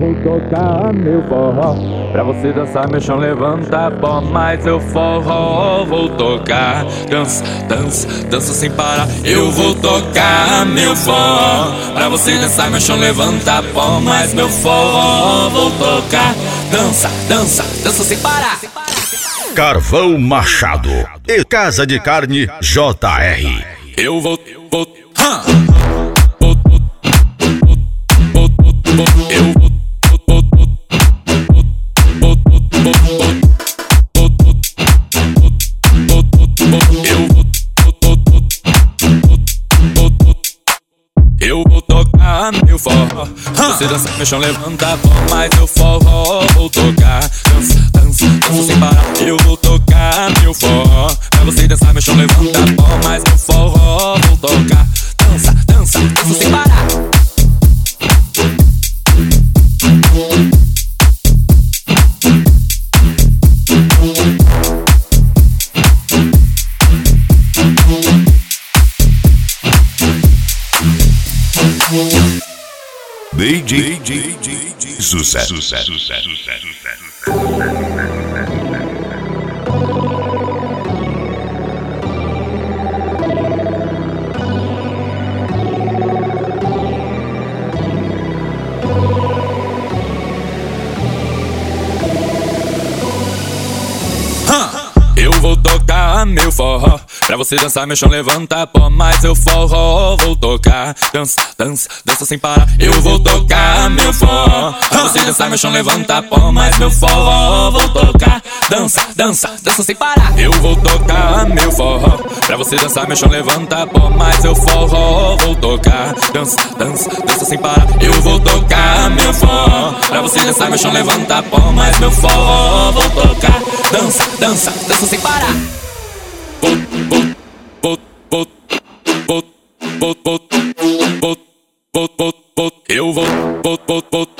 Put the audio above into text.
vou tocar meu forró. Pra você dançar meu chão, levanta pó, mas eu forró vou tocar. Dança, dança, dança sem parar. Eu vou tocar meu forró. Pra você dançar meu chão, levanta pó, mas meu forró vou tocar. Dança, dança, dança sem parar. Carvão Machado e Casa de Carne JR. Eu vou tocar meu forró. Você dança meu chão, levanta a mão, mas eu forró vou tocar. Dança, dança, dança sem parar. Eu vou tocar meu forró. Pra você dançar meu chão, levanta a mão, mas eu forró vou tocar. Dança, dança, dança sem parar. DJ Sucesso. Eu vou tocar meu forró. Pra você dançar meu chão, levanta pó, mas eu forró vou tocar. Dança, dança, dança sem parar. Eu vou tocar meu forró. Pra você dançar meu chão, levanta pó, mas meu forró vou tocar. Dança, dança, dança sem parar. Eu vou tocar meu forró. Pra você dançar meu chão, levanta pó, mas eu forró vou tocar. Dança, dança, dança sem parar. Eu vou tocar meu forró. Pra você dançar meu chão, levanta pó, mas meu forró vou tocar. Dança, dança, dança sem parar. Eu vou